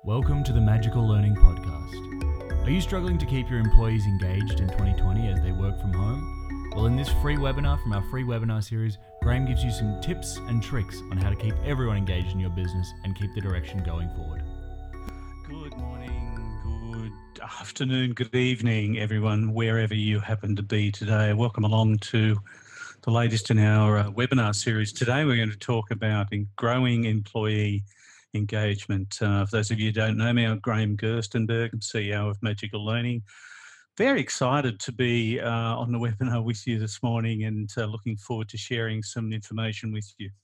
Welcome to the Magical Learning Podcast. Are you struggling to keep your employees engaged in 2020 as they work from home? Well, in this free webinar from our free webinar series, Graham gives you some tips and tricks on how to keep everyone engaged in your business and keep the direction going forward. Good morning, good afternoon, good evening, everyone, wherever you happen to be today. Welcome along to the latest in our webinar series. Today, we're going to talk about growing employee engagement. For those of you who don't know me, I'm Graham Gerstenberg, I'm CEO of Magical Learning. Very excited to be on the webinar with you this morning and looking forward to sharing some information with you.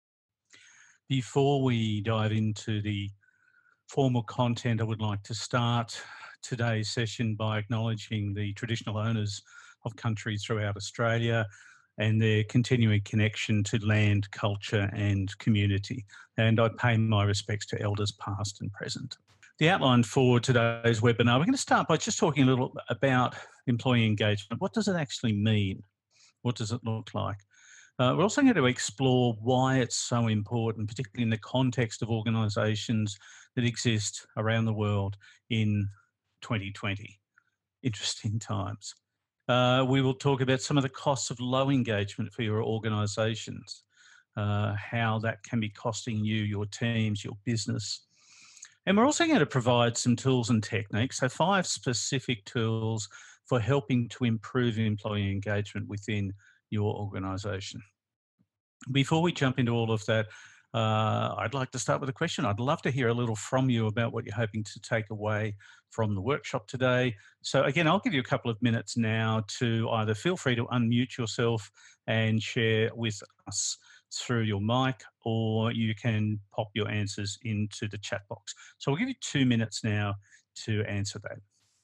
Before we dive into the formal content, I would like to start today's session by acknowledging the traditional owners of country throughout Australia and their continuing connection to land, culture and community. And I pay my respects to elders past and present. The outline for today's webinar, we're going to start by just talking a little about employee engagement. What does it actually mean? What does it look like? We're also going to explore why it's so important, particularly in the context of organisations that exist around the world in 2020. Interesting times. We will talk about some of the costs of low engagement for your organisations, how that can be costing you, your teams, your business. And we're also going to provide some tools and techniques, so 5 specific tools for helping to improve employee engagement within your organisation. Before we jump into all of that, I'd like to start with a question. I'd love to hear a little from you about what you're hoping to take away from the workshop today. So again, I'll give you a couple of minutes now to either feel free to unmute yourself and share with us through your mic, or you can pop your answers into the chat box. So I'll give you 2 minutes now to answer that.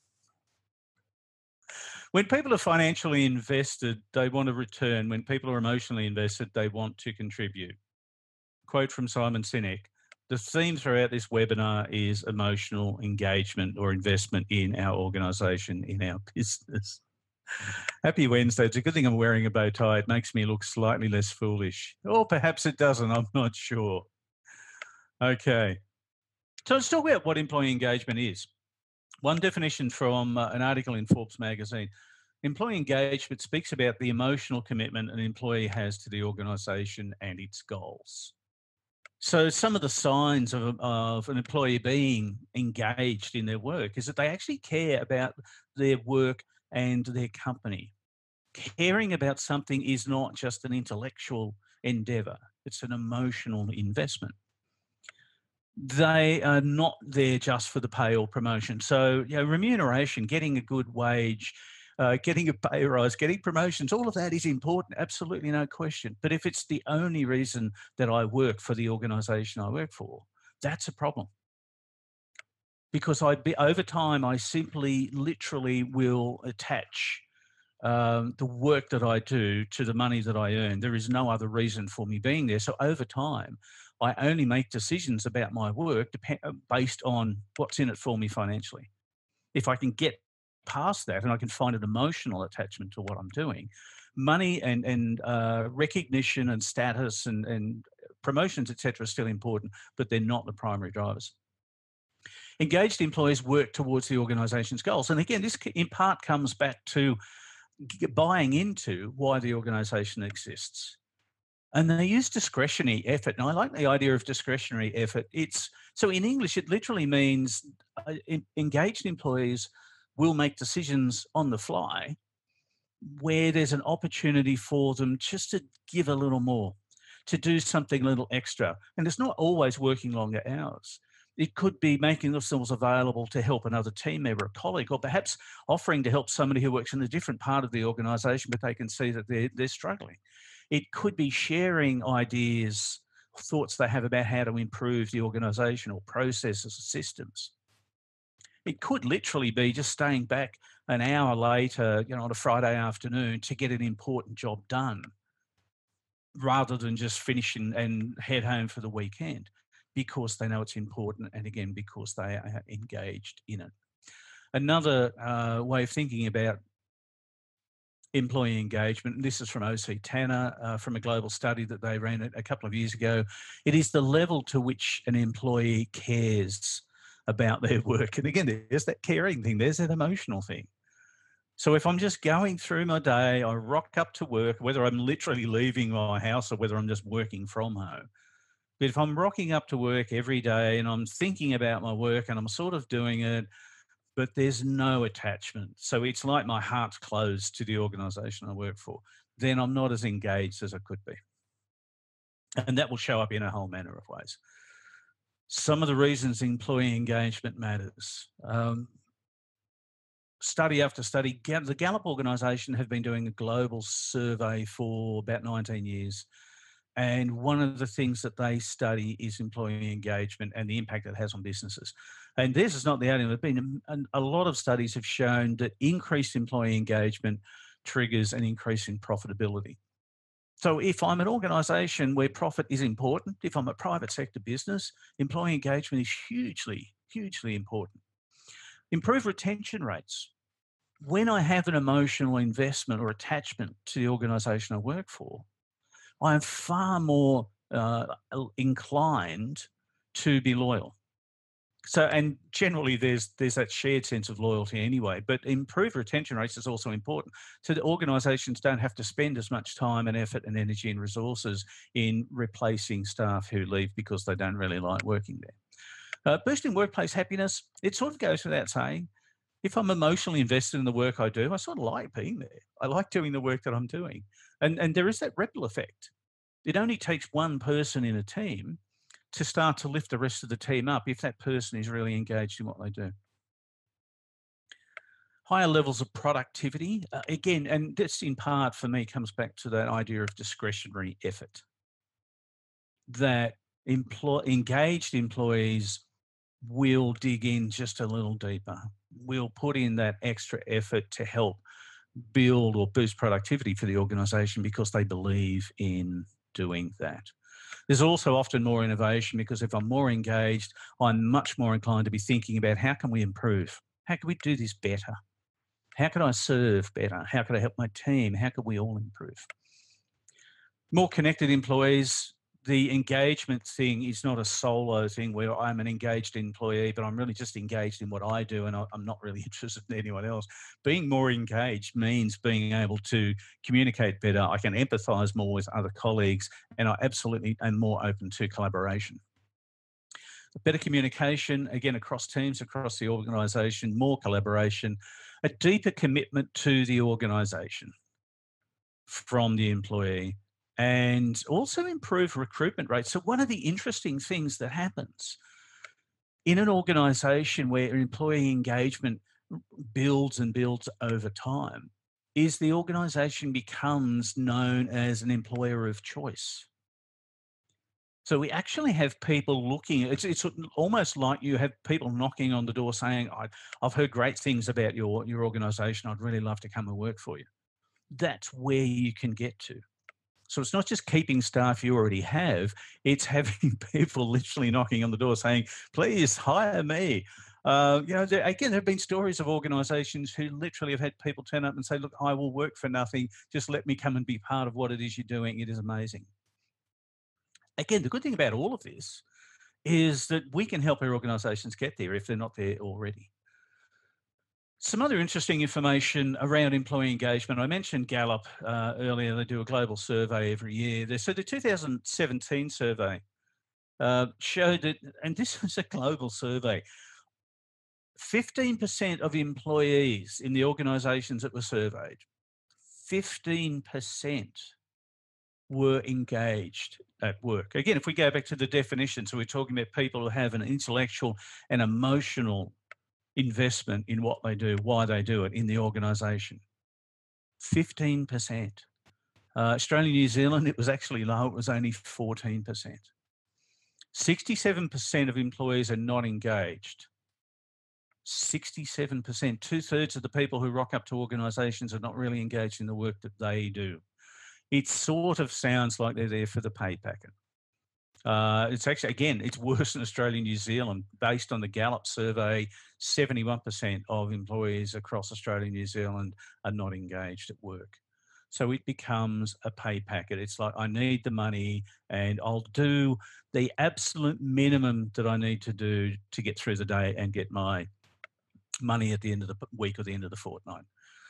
When people are financially invested, they want to return. When people are emotionally invested, they want to contribute. Quote from Simon Sinek, the theme throughout this webinar is emotional engagement or investment in our organisation, in our business. Happy Wednesday. It's a good thing I'm wearing a bow tie. It makes me look slightly less foolish. Or perhaps it doesn't, I'm not sure. Okay. So let's talk about what employee engagement is. One definition from an article in Forbes magazine. Employee engagement speaks about the emotional commitment an employee has to the organisation and its goals. So some of the signs of an employee being engaged in their work is that they actually care about their work and their company. Caring about something is not just an intellectual endeavour, it's an emotional investment. They are not there just for the pay or promotion. So, remuneration, getting a good wage, getting a pay rise, getting promotions, all of that is important, absolutely no question. But if it's the only reason that I work for the organisation I work for, that's a problem. Because over time, I simply, literally will attach the work that I do to the money that I earn. There is no other reason for me being there. So over time, I only make decisions about my work based on what's in it for me financially. If I can get past that and I can find an emotional attachment to what I'm doing, money and recognition and status and promotions, etc., are still important, but they're not the primary drivers. Engaged employees work towards the organisation's goals. And again, this in part comes back to buying into why the organisation exists. And they use discretionary effort. And I like the idea of discretionary effort. So in English, it literally means engaged employees will make decisions on the fly where there's an opportunity for them just to give a little more, to do something a little extra. And it's not always working longer hours. It could be making themselves available to help another team member, a colleague, or perhaps offering to help somebody who works in a different part of the organisation, but they can see that they're struggling. It could be sharing ideas, thoughts they have about how to improve the organisation or processes or systems. It could literally be just staying back an hour later, on a Friday afternoon to get an important job done, rather than just finish and head home for the weekend, because they know it's important, and again, because they are engaged in it. Another way of thinking about employee engagement, and this is from OC Tanner, from a global study that they ran a couple of years ago, it is the level to which an employee cares about their work. And again, there's that caring thing, there's that emotional thing. So if I'm just going through my day, I rock up to work, whether I'm literally leaving my house or whether I'm just working from home. But if I'm rocking up to work every day and I'm thinking about my work and I'm sort of doing it, but there's no attachment, so it's like my heart's closed to the organisation I work for, then I'm not as engaged as I could be. And that will show up in a whole manner of ways. Some of the reasons employee engagement matters. Study after study, the Gallup organisation have been doing a global survey for about 19 years. And one of the things that they study is employee engagement and the impact it has on businesses. And this is not the only one. There have been a lot of studies have shown that increased employee engagement triggers an increase in profitability. So if I'm an organisation where profit is important, if I'm a private sector business, employee engagement is hugely, hugely important. Improve retention rates. When I have an emotional investment or attachment to the organisation I work for, I am far more inclined to be loyal. So, and generally there's that shared sense of loyalty anyway, but improved retention rates is also important. So the organisations don't have to spend as much time and effort and energy and resources in replacing staff who leave because they don't really like working there. Boosting workplace happiness, it sort of goes without saying. If I'm emotionally invested in the work I do, I sort of like being there. I like doing the work that I'm doing. And there is that ripple effect. It only takes one person in a team to start to lift the rest of the team up if that person is really engaged in what they do. Higher levels of productivity, again, and this in part for me comes back to that idea of discretionary effort. That engaged employees will dig in just a little deeper, will put in that extra effort to help build or boost productivity for the organisation because they believe in doing that. There's also often more innovation because if I'm more engaged, I'm much more inclined to be thinking about how can we improve? How can we do this better? How can I serve better? How can I help my team? How can we all improve? More connected employees. The engagement thing is not a solo thing where I'm an engaged employee, but I'm really just engaged in what I do and I'm not really interested in anyone else. Being more engaged means being able to communicate better. I can empathise more with other colleagues and I absolutely am more open to collaboration. Better communication, again, across teams, across the organisation, more collaboration, a deeper commitment to the organisation from the employee, and also improve recruitment rates. So one of the interesting things that happens in an organisation where employee engagement builds and builds over time is the organisation becomes known as an employer of choice. So we actually have people looking, it's almost like you have people knocking on the door saying, I've heard great things about your organisation. I'd really love to come and work for you. That's where you can get to. So it's not just keeping staff you already have, it's having people literally knocking on the door saying, please hire me. Again, there have been stories of organisations who literally have had people turn up and say, look, I will work for nothing. Just let me come and be part of what it is you're doing. It is amazing. Again, the good thing about all of this is that we can help our organisations get there if they're not there already. Some other interesting information around employee engagement. I mentioned Gallup earlier. They do a global survey every year. So the 2017 survey showed that, and this was a global survey, 15% of employees in the organisations that were surveyed, 15% were engaged at work. Again, if we go back to the definition, so we're talking about people who have an intellectual and emotional investment in what they do, why they do it in the organisation. 15%. Australia, New Zealand, it was actually low. It was only 14%. 67% of employees are not engaged. 67%, 2/3 of the people who rock up to organisations are not really engaged in the work that they do. It sort of sounds like they're there for the pay packet. It's actually, again, it's worse than Australia and New Zealand. Based on the Gallup survey, 71% of employees across Australia and New Zealand are not engaged at work. So it becomes a pay packet. It's like, I need the money and I'll do the absolute minimum that I need to do to get through the day and get my money at the end of the week or the end of the fortnight.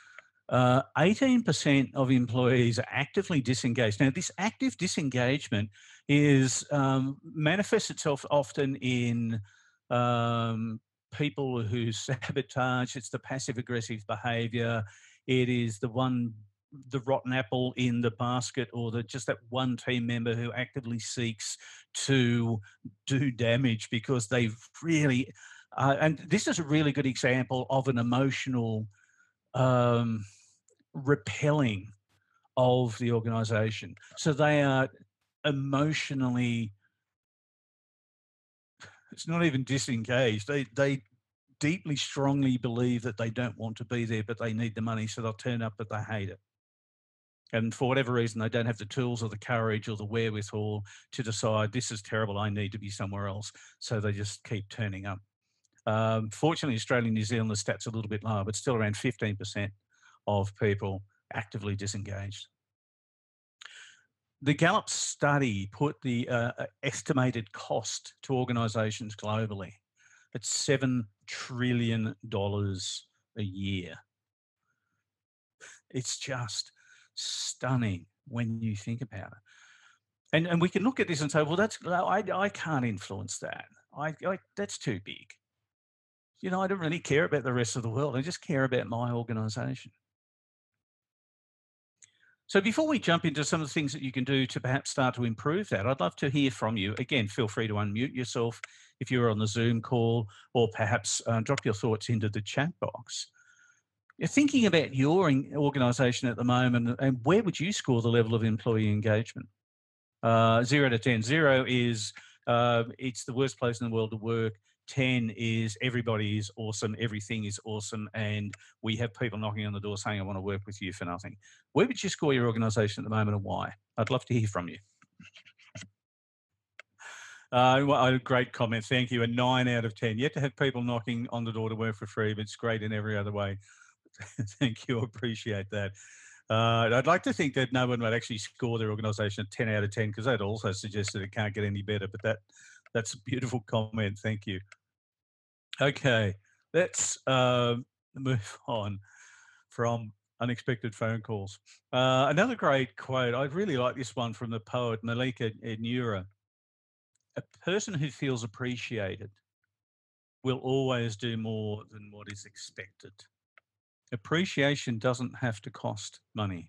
18% of employees are actively disengaged. Now, this active disengagement is manifests itself often in people who sabotage. It's the passive aggressive behaviour. It is the rotten apple in the basket, or just that one team member who actively seeks to do damage because they've really. And this is a really good example of an emotional repelling of the organisation. So they are emotionally, it's not even disengaged. They deeply, strongly believe that they don't want to be there, but they need the money, so they'll turn up, but they hate it. And for whatever reason, they don't have the tools or the courage or the wherewithal to decide, this is terrible, I need to be somewhere else. So they just keep turning up. Fortunately, Australia and New Zealand, the stats are a little bit lower, but still around 15% of people actively disengaged. The Gallup study put the estimated cost to organisations globally at $7 trillion a year. It's just stunning when you think about it. And we can look at this and say, well, I can't influence that. That's too big. You know, I don't really care about the rest of the world. I just care about my organisation. So before we jump into some of the things that you can do to perhaps start to improve that, I'd love to hear from you. Again, feel free to unmute yourself if you're on the Zoom call, or perhaps drop your thoughts into the chat box. You're thinking about your organisation at the moment, and where would you score the level of employee engagement? 0 to 10. 0 is it's the worst place in the world to work. 10 is everybody is awesome, everything is awesome, and we have people knocking on the door saying, I want to work with you for nothing. Where would you score your organisation at the moment, and why? I'd love to hear from you. A great comment, thank you. A 9 out of 10. You have to have people knocking on the door to work for free, but it's great in every other way. Thank you, appreciate that. I'd like to think that no one would actually score their organisation a 10 out of 10, because that also suggests that it can't get any better, but that's a beautiful comment, thank you. Okay, let's move on from unexpected phone calls. Another great quote, I really like this one from the poet Malika Nura. A person who feels appreciated will always do more than what is expected. Appreciation doesn't have to cost money.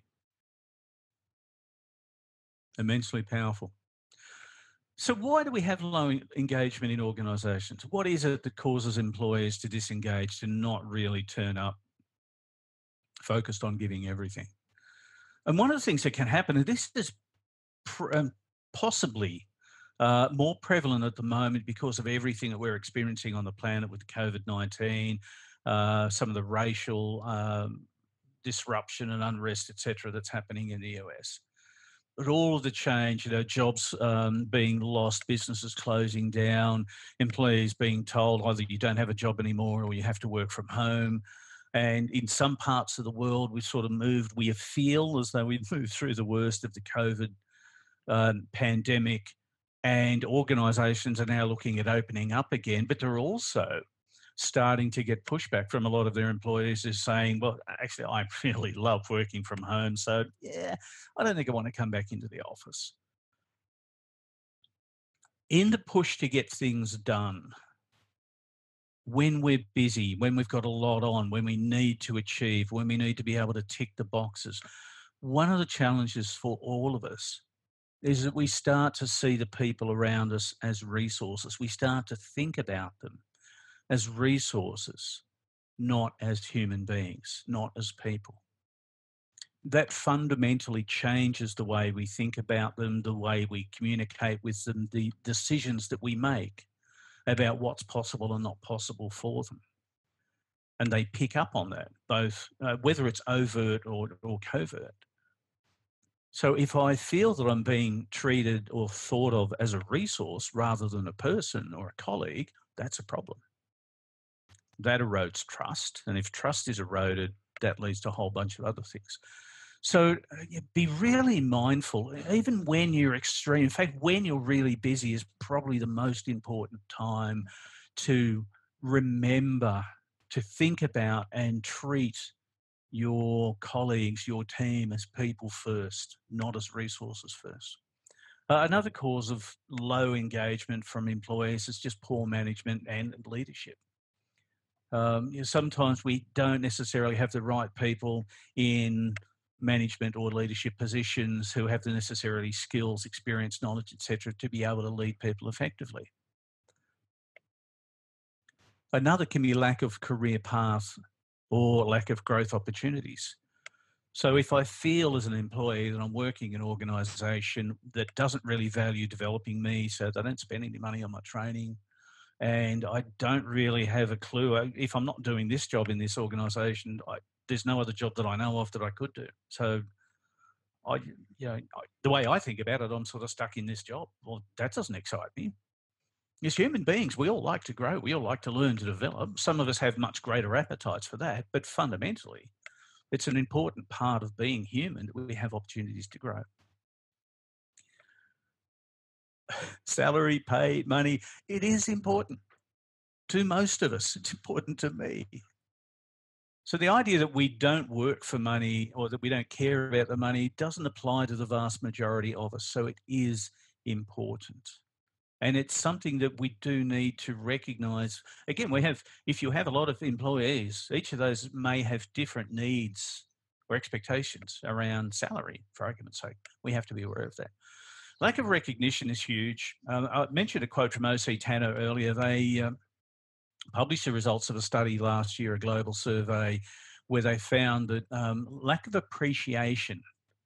Immensely powerful. So why do we have low engagement in organisations? What is it that causes employees to disengage, to not really turn up, focused on giving everything? And one of the things that can happen, and this is possibly more prevalent at the moment because of everything that we're experiencing on the planet with COVID-19, some of the racial disruption and unrest, etc., that's happening in the US. But all of the change, jobs being lost, businesses closing down, employees being told either you don't have a job anymore or you have to work from home. And in some parts of the world, we feel as though we've moved through the worst of the COVID pandemic, and organisations are now looking at opening up again, but they're also starting to get pushback from a lot of their employees who are saying, well, actually, I really love working from home. So, yeah, I don't think I want to come back into the office. In the push to get things done, when we're busy, when we've got a lot on, when we need to achieve, when we need to be able to tick the boxes, one of the challenges for all of us is that we start to see the people around us as resources. We start to think about them as resources, not as human beings, not as people. That fundamentally changes the way we think about them, the way we communicate with them, the decisions that we make about what's possible and not possible for them. And they pick up on that, both whether it's overt or covert. So if I feel that I'm being treated or thought of as a resource rather than a person or a colleague, that's a problem. That erodes trust. And if trust is eroded, that leads to a whole bunch of other things. So be really mindful, even when you're extreme. In fact, when you're really busy is probably the most important time to remember to think about and treat your colleagues, your team as people first, not as resources first. Another cause of low engagement from employees is just poor management and leadership. Sometimes we don't necessarily have the right people in management or leadership positions who have the necessary skills, experience, knowledge, etc., to be able to lead people effectively. Another can be lack of career path or lack of growth opportunities. So if I feel as an employee that I'm working in an organisation that doesn't really value developing me, so they don't spend any money on my training, and I don't really have a clue, if I'm not doing this job in this organisation, there's no other job that I know of that I could do. So the way I think about it, I'm sort of stuck in this job. Well, that doesn't excite me. As human beings, we all like to grow. We all like to learn, to develop. Some of us have much greater appetites for that, but fundamentally, it's an important part of being human that we have opportunities to grow. Salary, pay, money, it is important to most of us. It's important to me. So the idea that we don't work for money or that we don't care about the money doesn't apply to the vast majority of us. So it is important. And it's something that we do need to recognise. Again, if you have a lot of employees, each of those may have different needs or expectations around salary, for argument's sake. We have to be aware of that. Lack of recognition is huge. I mentioned a quote from OC Tanner earlier. They published the results of a study last year, a global survey, where they found that lack of appreciation,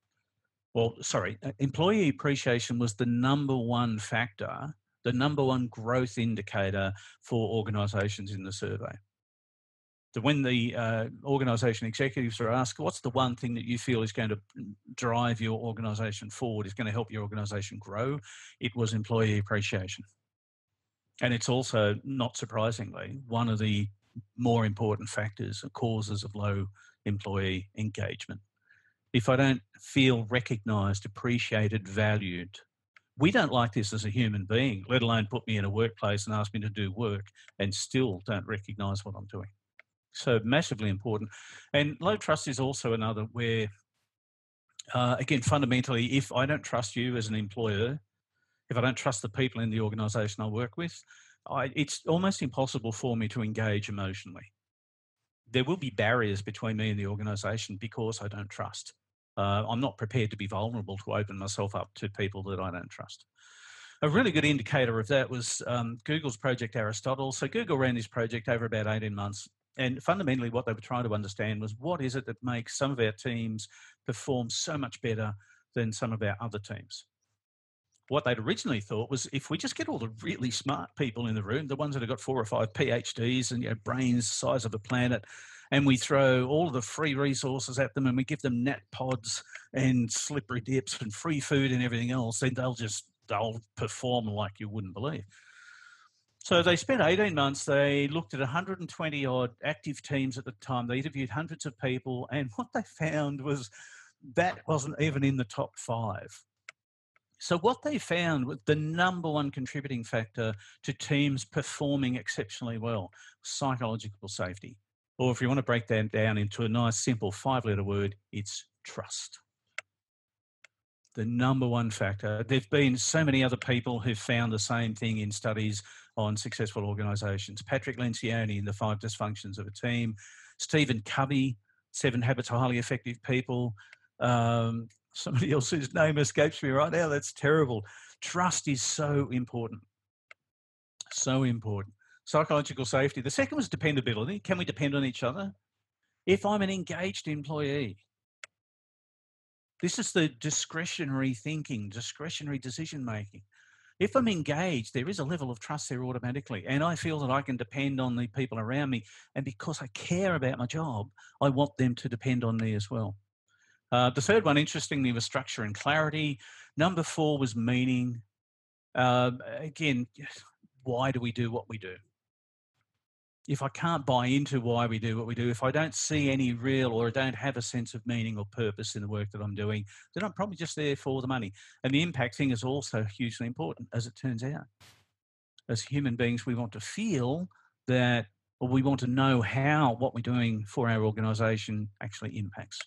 employee appreciation was the number one factor, the number one growth indicator for organisations in the survey. So when the organisation executives are asked, what's the one thing that you feel is going to drive your organisation forward, is going to help your organisation grow, it was employee appreciation. And it's also, not surprisingly, one of the more important factors or causes of low employee engagement. If I don't feel recognised, appreciated, valued, we don't like this as a human being, let alone put me in a workplace and ask me to do work and still don't recognise what I'm doing. So massively important. And low trust is also another where, again, fundamentally, if I don't trust you as an employer, if I don't trust the people in the organisation I work with, it's almost impossible for me to engage emotionally. There will be barriers between me and the organisation because I don't trust. I'm not prepared to be vulnerable to open myself up to people that I don't trust. A really good indicator of that was Google's Project Aristotle. So Google ran this project over about 18 months. And fundamentally what they were trying to understand was what is it that makes some of our teams perform so much better than some of our other teams. What they'd originally thought was if we just get all the really smart people in the room, the ones that have got 4 or 5 PhDs and brains the size of a planet, and we throw all of the free resources at them and we give them nat pods and slippery dips and free food and everything else, then they'll perform like you wouldn't believe. So they spent 18 months, they looked at 120 odd active teams at the time, they interviewed hundreds of people, and what they found was that wasn't even in the top 5. So what they found was the number one contributing factor to teams performing exceptionally well, psychological safety. Or if you want to break that down into a nice, simple 5-letter word, it's trust. The number one factor. There've been so many other people who've found the same thing in studies on successful organisations. Patrick Lencioni in The 5 Dysfunctions of a Team. Stephen Covey, 7 Habits of Highly Effective People. Somebody else whose name escapes me right now. That's terrible. Trust is so important. So important. Psychological safety. The second was dependability. Can we depend on each other? If I'm an engaged employee, this is the discretionary thinking, discretionary decision making. If I'm engaged, there is a level of trust there automatically. And I feel that I can depend on the people around me. And because I care about my job, I want them to depend on me as well. The third one, interestingly, was structure and clarity. Number 4 was meaning. Again, why do we do what we do? if I can't buy into why we do what we do, if I don't see any real or don't have a sense of meaning or purpose in the work that I'm doing, then I'm probably just there for the money. And the impact thing is also hugely important, as it turns out. As human beings, we want to feel that, or we want to know how what we're doing for our organisation actually impacts.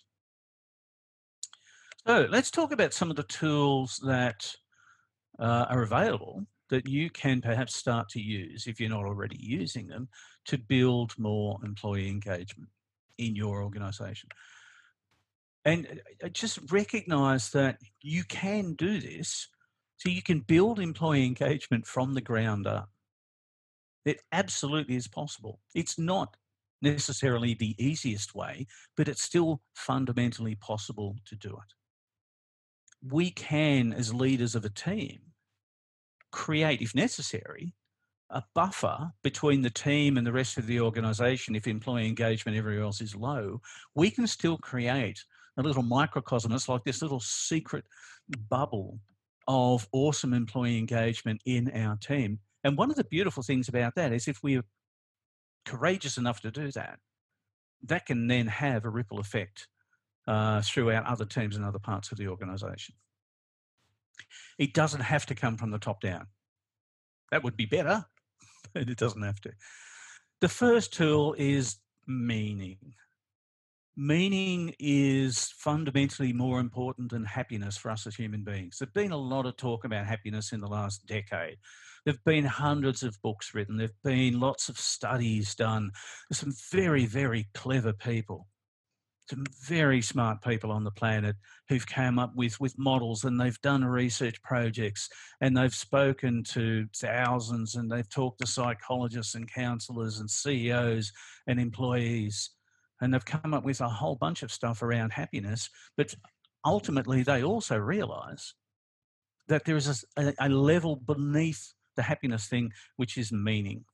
So let's talk about some of the tools that are available that you can perhaps start to use, if you're not already using them, to build more employee engagement in your organisation. And just recognise that you can do this, so you can build employee engagement from the ground up. It absolutely is possible. It's not necessarily the easiest way, but it's still fundamentally possible to do it. We can, as leaders of a team, create, if necessary, a buffer between the team and the rest of the organisation. If employee engagement everywhere else is low, we can still create a little microcosm. It's like this little secret bubble of awesome employee engagement in our team. And one of the beautiful things about that is, if we're courageous enough to do that, that can then have a ripple effect throughout other teams and other parts of the organisation. It doesn't have to come from the top down. That would be better, but it doesn't have to. The first tool is meaning. Meaning is fundamentally more important than happiness for us as human beings. There's been a lot of talk about happiness in the last decade. There have been hundreds of books written. There have been lots of studies done. There's some very, very clever people, some very smart people on the planet who've come up with models, and they've done research projects, and they've spoken to thousands, and they've talked to psychologists and counsellors and CEOs and employees, and they've come up with a whole bunch of stuff around happiness. But ultimately, they also realise that there is a level beneath the happiness thing, which is meaning.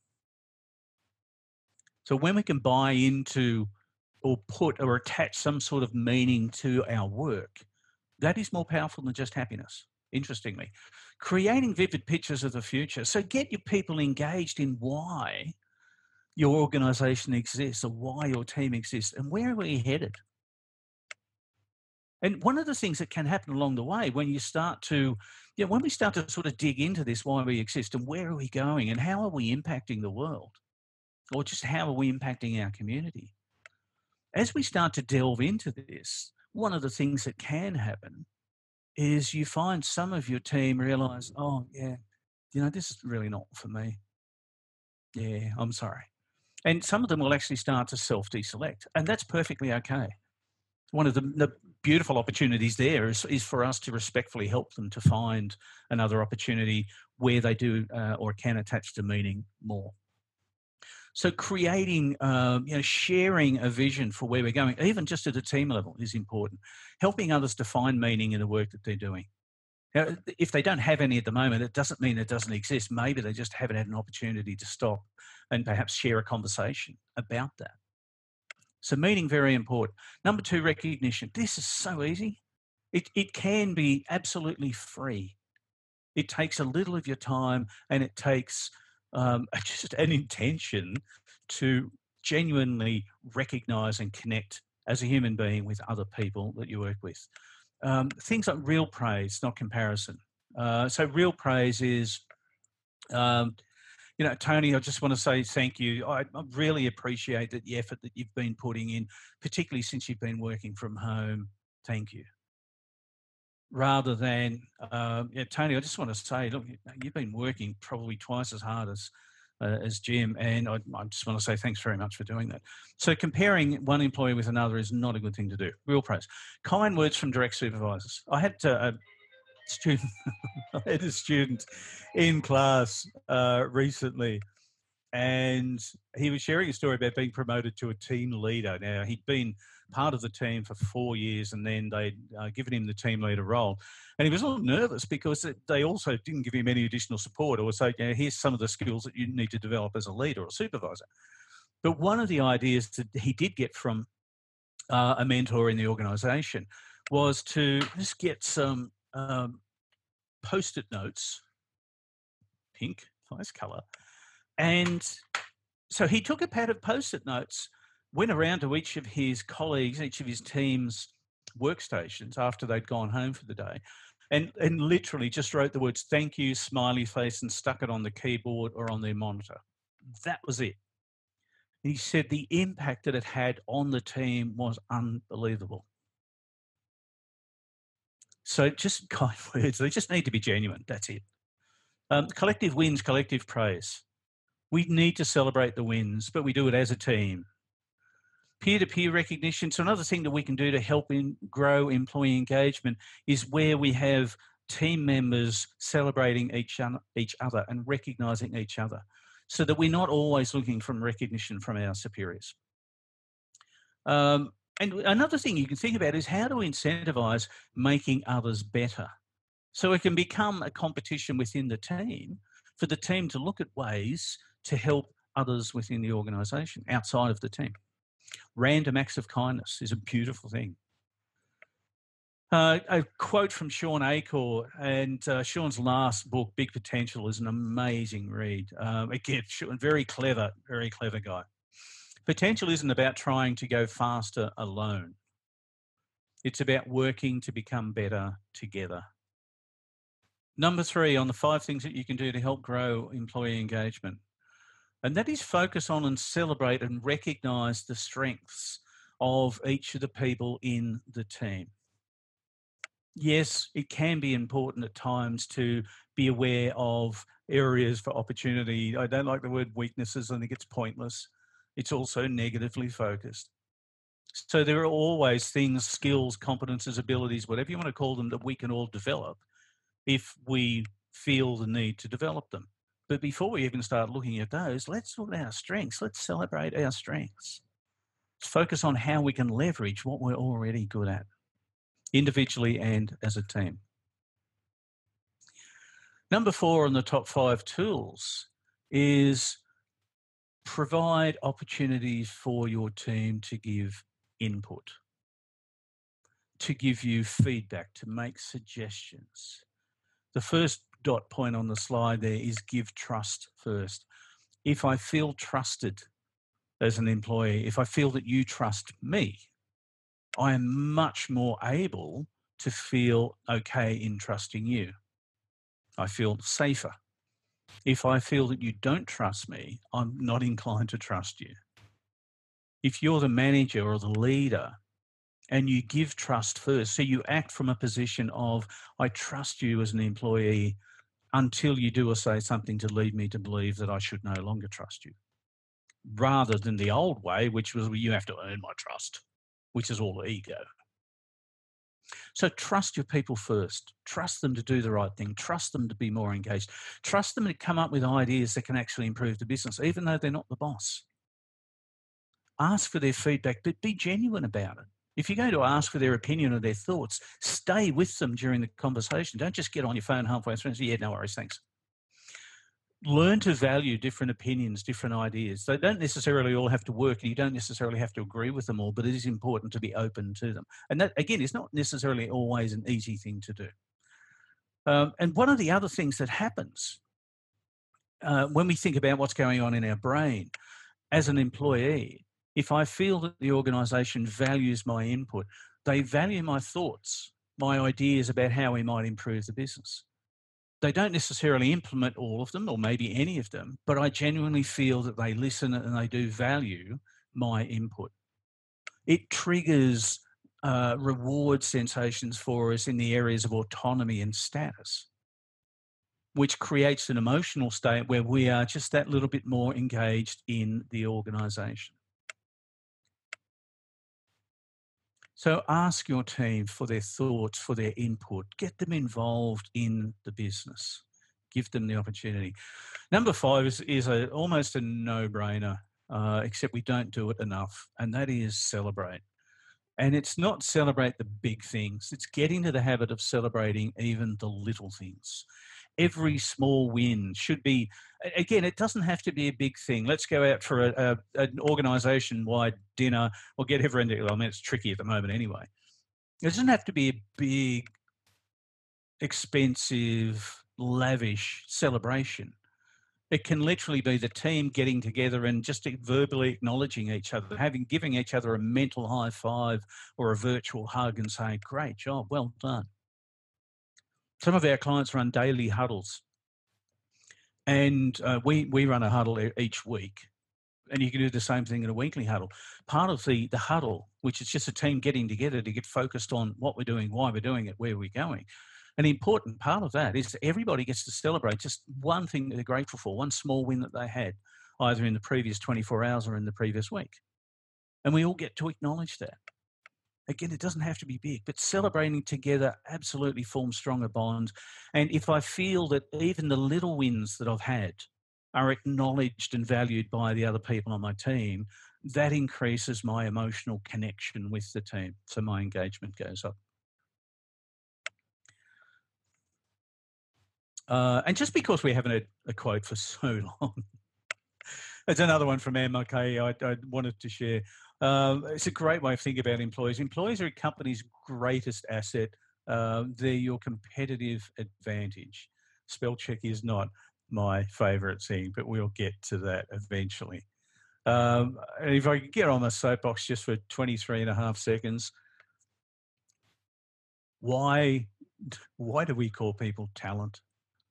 So when we can buy into or put or attach some sort of meaning to our work, that is more powerful than just happiness, interestingly. Creating vivid pictures of the future. So get your people engaged in why your organisation exists, or why your team exists, and where are we headed. And one of the things that can happen along the way, when you start to, when we start to sort of dig into this, why we exist and where are we going and how are we impacting the world, or just how are we impacting our community? As we start to delve into this, one of the things that can happen is you find some of your team realise, oh yeah, this is really not for me. Yeah, I'm sorry. And some of them will actually start to self-deselect, and that's perfectly okay. One of the beautiful opportunities there is for us to respectfully help them to find another opportunity where they do or can attach to meaning more. So creating, sharing a vision for where we're going, even just at a team level, is important. Helping others to find meaning in the work that they're doing. Now, if they don't have any at the moment, it doesn't mean it doesn't exist. Maybe they just haven't had an opportunity to stop and perhaps share a conversation about that. So meaning, very important. Number 2, recognition. This is so easy. It can be absolutely free. It takes a little of your time, and it takes just an intention to genuinely recognise and connect as a human being with other people that you work with. Things like real praise, not comparison. So real praise is, Tony, I just want to say thank you. I really appreciate the effort that you've been putting in, particularly since you've been working from home. Thank you. Rather than, Tony, I just want to say, look, you've been working probably twice as hard as Jim, and I just want to say thanks very much for doing that. So comparing one employee with another is not a good thing to do. Real praise. Kind words from direct supervisors. I had a student in class recently, and he was sharing a story about being promoted to a team leader. Now, he'd been part of the team for 4 years, and then they'd given him the team leader role. And he was a little nervous because they also didn't give him any additional support or say, here's some of the skills that you need to develop as a leader or supervisor. But one of the ideas that he did get from a mentor in the organisation was to just get some Post-it notes, pink, nice colour, and So he took a pad of Post-it notes, went around to each of his colleagues, each of his team's workstations after they'd gone home for the day, and literally just wrote the words "thank you," smiley face, and stuck it on the keyboard or on their monitor. That was it. He said the impact that it had on the team was unbelievable. So just kind words, they just need to be genuine. That's it. Collective wins, collective praise. We need to celebrate the wins, but we do it as a team. Peer-to-peer recognition. So another thing that we can do to help grow employee engagement is where we have team members celebrating each other and recognising each other, so that we're not always looking for recognition from our superiors. And another thing you can think about is how to incentivise making others better. So it can become a competition within the team for the team to look at ways to help others within the organisation outside of the team. Random acts of kindness is a beautiful thing. A quote from Sean Achor, and Sean's last book, Big Potential, is an amazing read. Again, very clever guy. Potential isn't about trying to go faster alone. It's about working to become better together. Number 3 on the 5 things that you can do to help grow employee engagement, and that is focus on and celebrate and recognise the strengths of each of the people in the team. Yes, it can be important at times to be aware of areas for opportunity. I don't like the word weaknesses. I think it's pointless. It's also negatively focused. So there are always things, skills, competences, abilities, whatever you want to call them, that we can all develop if we feel the need to develop them. But before we even start looking at those, let's look at our strengths. Let's celebrate our strengths. Let's focus on how we can leverage what we're already good at, individually and as a team. Number 4 on the top 5 tools is provide opportunities for your team to give input, to give you feedback, to make suggestions. The first dot point on the slide there is give trust first. If I feel trusted as an employee, if I feel that you trust me, I am much more able to feel okay in trusting you. I feel safer. If I feel that you don't trust me, I'm not inclined to trust you. If you're the manager or the leader and you give trust first, so you act from a position of, I trust you as an employee until you do or say something to lead me to believe that I should no longer trust you, rather than the old way, which was, well, you have to earn my trust, which is all ego. So trust your people first. Trust them to do the right thing. Trust them to be more engaged. Trust them to come up with ideas that can actually improve the business, even though they're not the boss. Ask for their feedback, but be genuine about it. If you're going to ask for their opinion or their thoughts, stay with them during the conversation. Don't just get on your phone halfway through and say, yeah, no worries, thanks. Learn to value different opinions, different ideas. They don't necessarily all have to work, and you don't necessarily have to agree with them all, but it is important to be open to them. And that, again, is not necessarily always an easy thing to do. And one of the other things that happens when we think about what's going on in our brain as an employee, if I feel that the organisation values my input, they value my thoughts, my ideas about how we might improve the business. They don't necessarily implement all of them, or maybe any of them, but I genuinely feel that they listen and they do value my input. It triggers reward sensations for us in the areas of autonomy and status, which creates an emotional state where we are just that little bit more engaged in the organisation. So ask your team for their thoughts, for their input. Get them involved in the business. Give them the opportunity. Number 5 is almost a no-brainer, except we don't do it enough, and that is celebrate. And it's not celebrate the big things. It's getting to the habit of celebrating even the little things. Every small win should be, again, it doesn't have to be a big thing. Let's go out for an organisation-wide dinner or get everyone to, I mean, it's tricky at the moment anyway. It doesn't have to be a big, expensive, lavish celebration. It can literally be the team getting together and just verbally acknowledging each other, giving each other a mental high five or a virtual hug and saying, "Great job, well done." Some of our clients run daily huddles, and we run a huddle each week. And you can do the same thing in a weekly huddle. Part of the huddle, which is just a team getting together to get focused on what we're doing, why we're doing it, where we're going. An important part of that is everybody gets to celebrate just one thing that they're grateful for, one small win that they had, either in the previous 24 hours or in the previous week. And we all get to acknowledge that. Again, it doesn't have to be big, but celebrating together absolutely forms stronger bonds. And if I feel that even the little wins that I've had are acknowledged and valued by the other people on my team, that increases my emotional connection with the team. So my engagement goes up. And just because we haven't had a quote for so long, it's another one from MLK I wanted to share. It's a great way of thinking about employees. Employees are a company's greatest asset. They're your competitive advantage. Spell check is not my favourite thing, but we'll get to that eventually. And if I could get on the soapbox just for 23.5 seconds, why do we call people talent?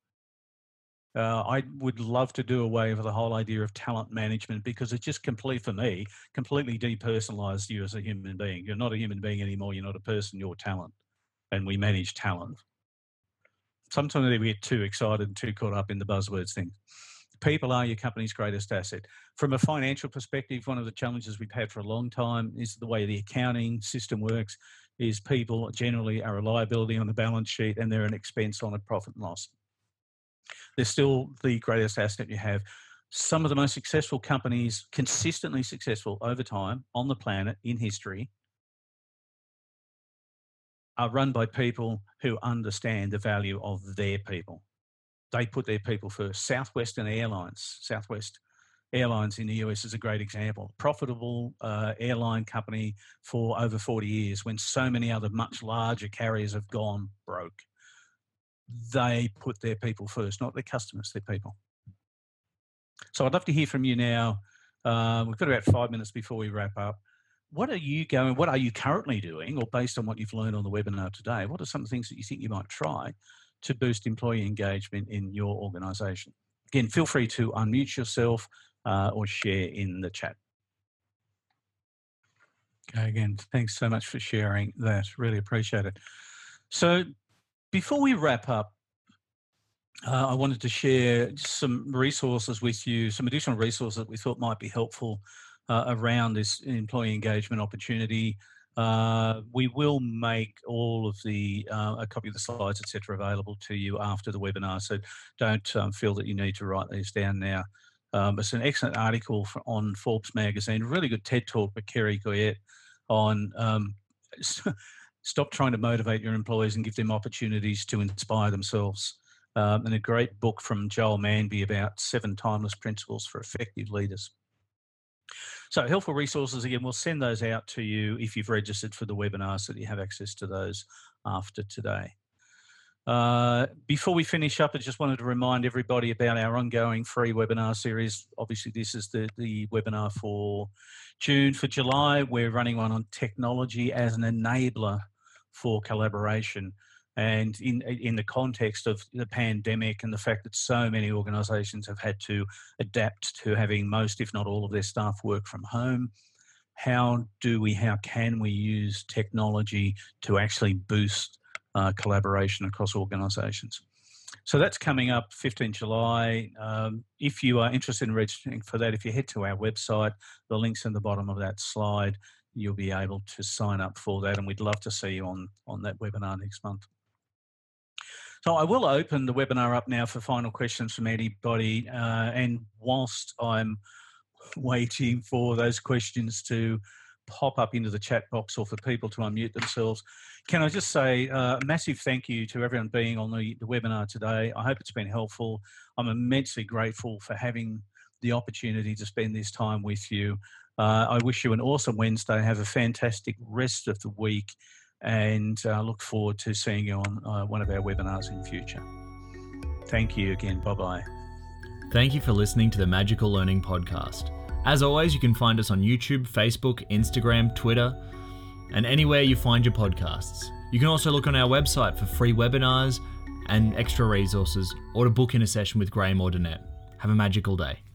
I would love to do away with the whole idea of talent management, because it's just completely depersonalized you as a human being. You're not a human being anymore. You're not a person, you're talent. And we manage talent. Sometimes we get too excited and too caught up in the buzzwords thing. People are your company's greatest asset. From a financial perspective, one of the challenges we've had for a long time is the way the accounting system works is people generally are a liability on the balance sheet and they're an expense on a profit and loss. They're still the greatest asset you have. Some of the most successful companies, consistently successful over time on the planet in history, are run by people who understand the value of their people. They put their people first. Southwest Airlines in the US is a great example. Profitable airline company for over 40 years when so many other much larger carriers have gone broke. They put their people first, not their customers, their people. So I'd love to hear from you now. We've got about 5 minutes before we wrap up. What are you currently doing, or based on what you've learned on the webinar today, what are some of the things that you think you might try to boost employee engagement in your organisation? Again, feel free to unmute yourself or share in the chat. Okay, again, thanks so much for sharing that. Really appreciate it. So before we wrap up, I wanted to share some resources with you, some additional resources that we thought might be helpful around this employee engagement opportunity. We will make all of a copy of the slides, etc., available to you after the webinar, so don't feel that you need to write these down now. It's an excellent article on Forbes magazine, really good TED talk by Kerry Goyette on stop trying to motivate your employees and give them opportunities to inspire themselves. And a great book from Joel Manby about 7 timeless principles for effective leaders. So helpful resources, again, we'll send those out to you if you've registered for the webinar so that you have access to those after today. Before we finish up, I just wanted to remind everybody about our ongoing free webinar series. Obviously, this is the webinar for June. For July, we're running one on technology as an enabler for collaboration. And in the context of the pandemic and the fact that so many organisations have had to adapt to having most, if not all, of their staff work from home, how can we use technology to actually boost collaboration across organisations? So that's coming up 15 July. If you are interested in registering for that, if you head to our website, the link's in the bottom of that slide, you'll be able to sign up for that, and we'd love to see you on that webinar next month. So I will open the webinar up now for final questions from anybody. And whilst I'm waiting for those questions to pop up into the chat box or for people to unmute themselves, can I just say a massive thank you to everyone being on the webinar today. I hope it's been helpful. I'm immensely grateful for having the opportunity to spend this time with you. I wish you an awesome Wednesday. Have a fantastic rest of the week, and look forward to seeing you on one of our webinars in future. Thank you again. Bye-bye. Thank you for listening to the Magical Learning Podcast. As always, you can find us on YouTube, Facebook, Instagram, Twitter, and anywhere you find your podcasts. You can also look on our website for free webinars and extra resources, or to book in a session with Graham or Danette. Have a magical day.